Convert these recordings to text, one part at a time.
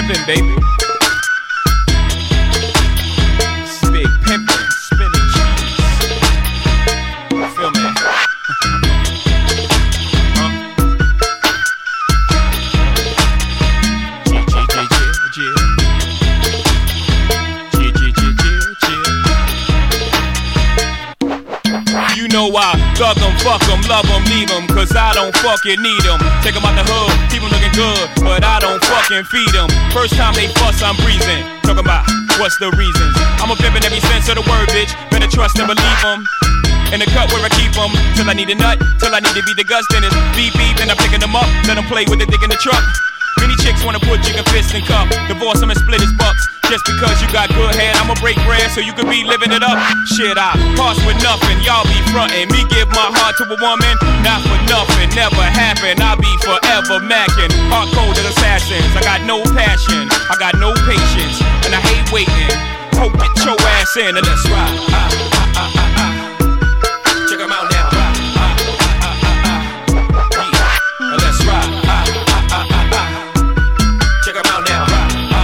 pimpin', baby. Big pimpin', spinning cheese. Feel me? You know I thug 'em, fuck 'em, love 'em, leave 'em, cause I don't fucking need 'em. Take 'em out the hood, keep 'em looking good, but I don't fucking feed 'em. First time they fuss, I'm breezing. Talking about what's the reasons. I'm a pimpin' every sense of the word, bitch. Better trust and believe 'em. In the cut where I keep 'em, till I need a nut, till I need to be the guts, then it's beep beep, then I'm picking 'em up, let 'em play with the dick in the truck. Many chicks wanna put chicken fist in cup, divorce 'em and split his bucks. Just because you got good head, I'ma break bread so you could be living it up. Shit, I pass with nothing, y'all be frontin'. Me give my heart to a woman, not for nothing, never happen. I'll be forever mackin', hard-coded assassins. I got no passion, I got no patience, and I hate waiting. Hope get your ass in and let's ride. Check 'em out now. Yeah, let's ride. Check 'em out now.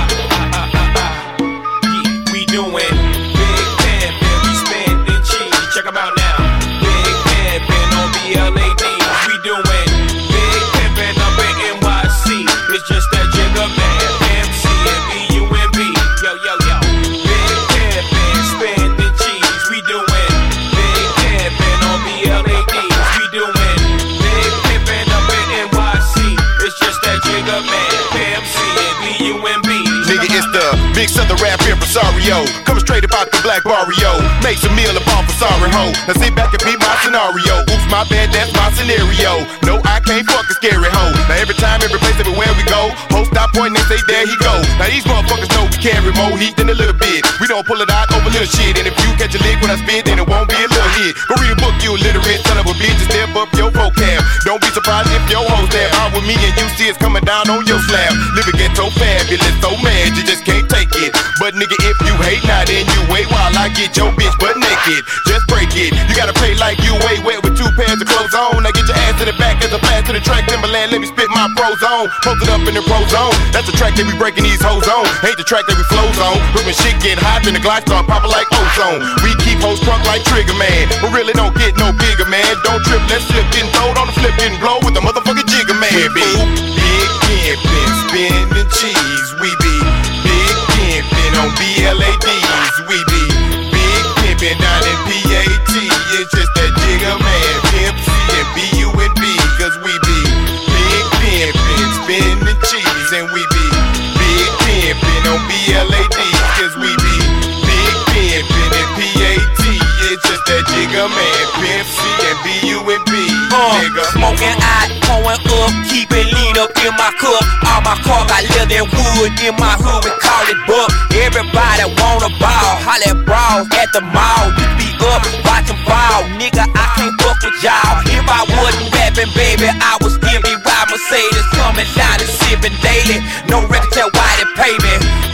Doing big pimpin', we spendin' cheese. Check 'em out now. Big pimpin' on BLADs. We doing big pimpin' up in NYC. It's just that Jigga Man, MC and BUMB. Yo, yo, yo. Big pimpin', spendin' cheese. We doing big pimpin' on BLADs. We doing big pimpin' up in NYC. It's just that Jigga Man, MC and BUMB. Nigga, it's the big southern rap impresario. Coming straight about the black barrio. Makes a meal upon for sorry ho. Now sit back and beat my scenario. Oops, my bad, that's my scenario. No, I can't fuck a scary hoe. Now every time, every place, everywhere we go, hoes stop pointing and say, there he go. Now these motherfuckers know we carry more heat than a little bit. We don't pull it out over little shit. And if you catch a lick when I spit, then it won't be a little hit. Go read a book, you illiterate son of a bitch, and step up your vocab. Don't be surprised if your hoes stab out with me and you see it's coming down on your slab. Living ghetto fabulous, so mad you just can't take it. But nigga, if you hate, now then you wait while I get your bitch butt naked. Just break it. You gotta play like you way wet with 2 pairs of clothes on. Now get your ass to the back as a blast to the track. Timberland, let me spit my pros on. Post it up in the pro zone. That's the track that we breaking these hoes on. Ain't the track that we flows on. But when shit get hot, then the glide start popping like ozone. We keep hoes drunk like Trigger Man, but really don't get no bigger, man. Don't trip, let's slip, getting throwed on the flip, getting blow with the motherfucking Jigga Man. We be big pimpin', spinning cheese. We be big pimpin' on BLADs. We be big pimpin' down in PAT. It's just that Jigga Man, Pimp C and BUNB. Cause we be big pimpin', spinning cheese. And we be big pimpin' on BLADs. Cause we be big pimpin' in PAT. It's just that Jigga Man, Pimp C and BUNB. Smoking out, pouring up, keep it lean up in my cup. All my car got leather and wood. In my hood we call it buck. Everybody wanna ball, holla at bras at the mall. You be up, watch them fall. Nigga, I can't fuck with y'all. If I wasn't rapping, baby, I would still be riding Mercedes. Coming down and sipping daily. No record tell why they pay me.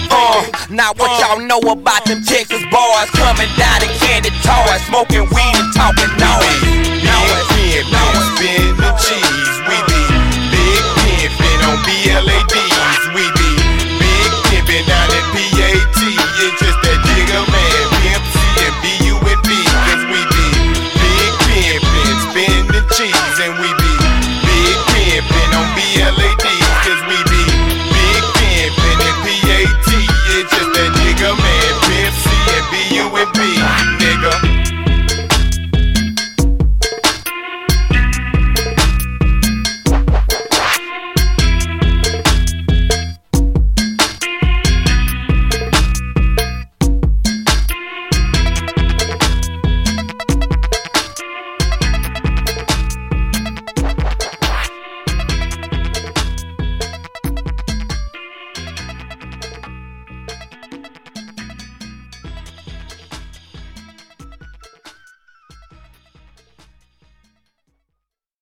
Now what y'all know about them Texas boys coming down in candy toys, smoking weed and talking noise. Spinning